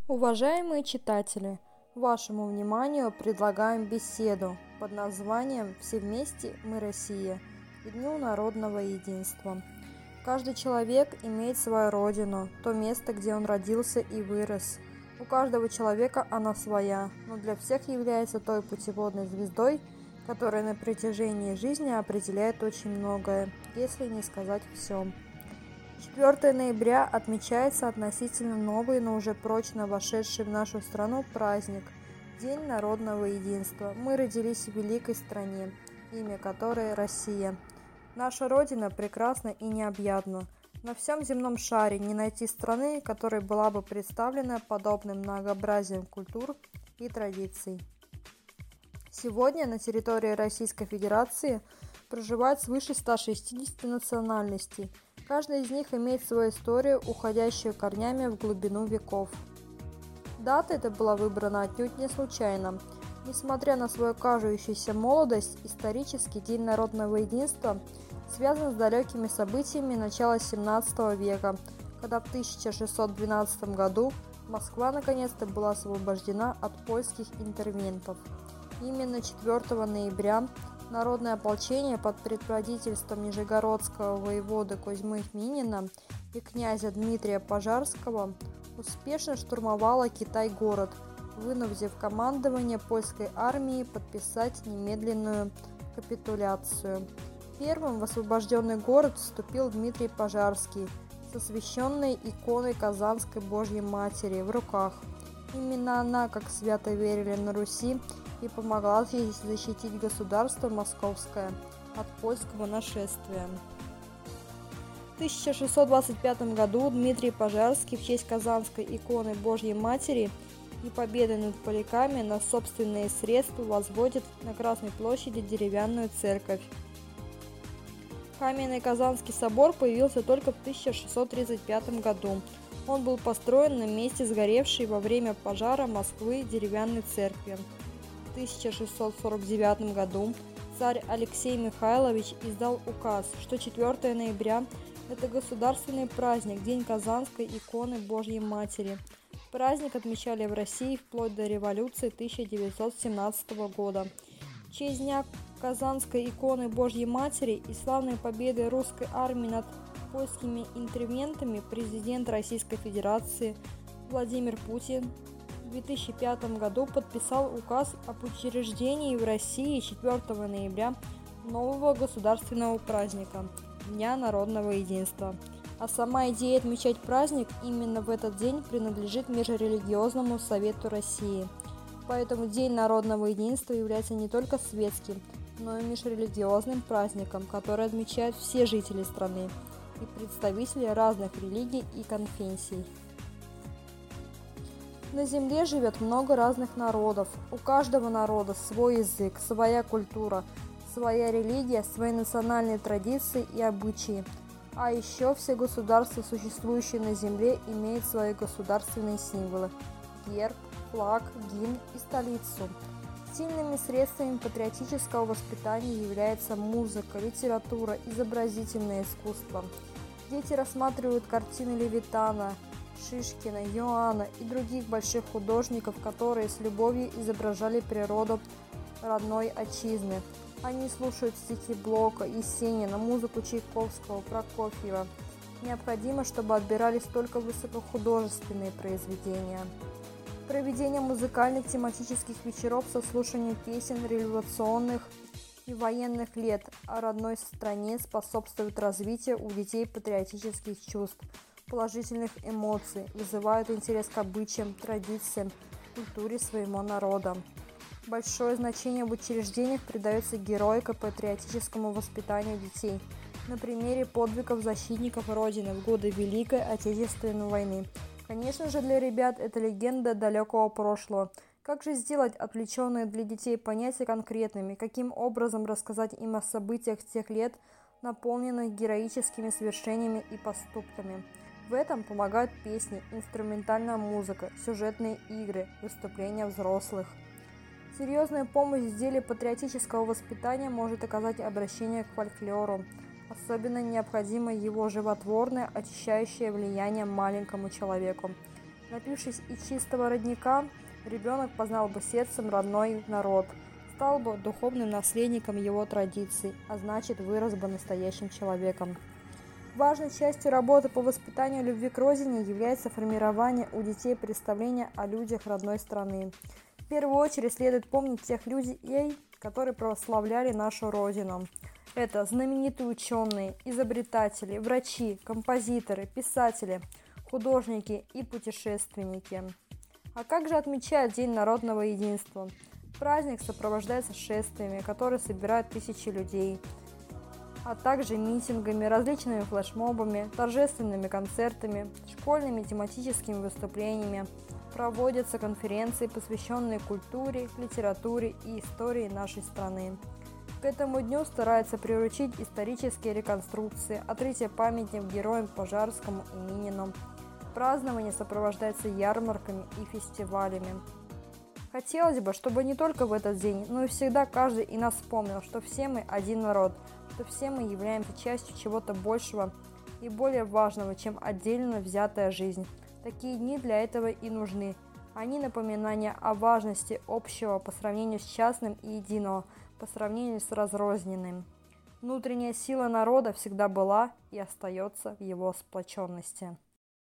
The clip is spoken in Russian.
Уважаемые читатели, вашему вниманию предлагаем беседу под названием «Все вместе мы Россия» к Дню народного единства. Каждый человек имеет свою родину, то место, где он родился и вырос. У каждого человека она своя, но для всех является той путеводной звездой, которая на протяжении жизни определяет очень многое, если не сказать все. 4 ноября отмечается относительно новый, но уже прочно вошедший в нашу страну праздник – День народного единства. Мы родились в великой стране, имя которой Россия. Наша Родина прекрасна и необъятна. На всем земном шаре не найти страны, которая была бы представлена подобным многообразием культур и традиций. Сегодня на территории Российской Федерации проживает свыше 160 национальностей. Каждая из них имеет свою историю, уходящую корнями в глубину веков. Дата эта была выбрана отнюдь не случайно. Несмотря на свою кажущуюся молодость, исторический День народного единства связан с далекими событиями начала XVII века, когда в 1612 году Москва наконец-то была освобождена от польских интервентов. Именно 4 ноября народное ополчение под предводительством нижегородского воеводы Кузьмы Минина и князя Дмитрия Пожарского успешно штурмовало Китай-город, вынудив командование польской армии подписать немедленную капитуляцию. Первым в освобожденный город вступил Дмитрий Пожарский с освященной иконой Казанской Божьей Матери в руках. Именно она, как свято верили на Руси, и помогла защитить государство Московское от польского нашествия. В 1625 году Дмитрий Пожарский в честь Казанской иконы Божьей Матери и победы над поляками на собственные средства возводит на Красной площади деревянную церковь. Каменный Казанский собор появился только в 1635 году. Он был построен на месте сгоревшей во время пожара Москвы деревянной церкви. В 1649 году царь Алексей Михайлович издал указ, что 4 ноября – это государственный праздник, День Казанской иконы Божьей Матери. Праздник отмечали в России вплоть до революции 1917 года. В честь Дня Казанской иконы Божьей Матери и славной победы русской армии над польскими интервентами президент Российской Федерации Владимир Путин в 2005 году подписал указ об учреждении в России 4 ноября нового государственного праздника – Дня народного единства. А сама идея отмечать праздник именно в этот день принадлежит Межрелигиозному совету России. Поэтому День народного единства является не только светским, но и межрелигиозным праздником, который отмечают все жители страны и представители разных религий и конфессий. На земле живет много разных народов. У каждого народа свой язык, своя культура, своя религия, свои национальные традиции и обычаи. А еще все государства, существующие на земле, имеют свои государственные символы – герб, флаг, гимн и столицу. Сильными средствами патриотического воспитания является музыка, литература, изобразительное искусство. Дети рассматривают картины Левитана, Шишкина, Йоанна и других больших художников, которые с любовью изображали природу родной отчизны. Они слушают стихи Блока, Есенина, музыку Чайковского, Прокофьева. Необходимо, чтобы отбирались только высокохудожественные произведения. Проведение музыкальных тематических вечеров со слушанием песен революционных и военных лет о родной стране способствует развитию у детей патриотических чувств, положительных эмоций, вызывают интерес к обычаям, традициям, культуре своего народа. Большое значение в учреждениях придается героико-патриотическому воспитанию детей на примере подвигов защитников Родины в годы Великой Отечественной войны. Конечно же, для ребят это легенда далекого прошлого. Как же сделать отвлеченные для детей понятия конкретными? Каким образом рассказать им о событиях тех лет, наполненных героическими свершениями и поступками? В этом помогают песни, инструментальная музыка, сюжетные игры, выступления взрослых. Серьезную помощь в деле патриотического воспитания может оказать обращение к фольклору. Особенно необходимо его животворное, очищающее влияние маленькому человеку. Напившись из чистого родника, ребенок познал бы сердцем родной народ, стал бы духовным наследником его традиций, а значит, вырос бы настоящим человеком. Важной частью работы по воспитанию любви к родине является формирование у детей представления о людях родной страны. В первую очередь следует помнить тех людей, которые прославляли нашу родину. Это знаменитые ученые, изобретатели, врачи, композиторы, писатели, художники и путешественники. А как же отмечают День народного единства? Праздник сопровождается шествиями, которые собирают тысячи людей, а также митингами, различными флешмобами, торжественными концертами, школьными тематическими выступлениями. Проводятся конференции, посвященные культуре, литературе и истории нашей страны. К этому дню стараются приручить исторические реконструкции, открытие памятников героям Пожарскому и Минину. Празднование сопровождается ярмарками и фестивалями. Хотелось бы, чтобы не только в этот день, но и всегда каждый из нас вспомнил, что все мы один народ, что все мы являемся частью чего-то большего и более важного, чем отдельно взятая жизнь. Такие дни для этого и нужны. Они напоминания о важности общего по сравнению с частным и единого, по сравнению с разрозненным. Внутренняя сила народа всегда была и остается в его сплоченности.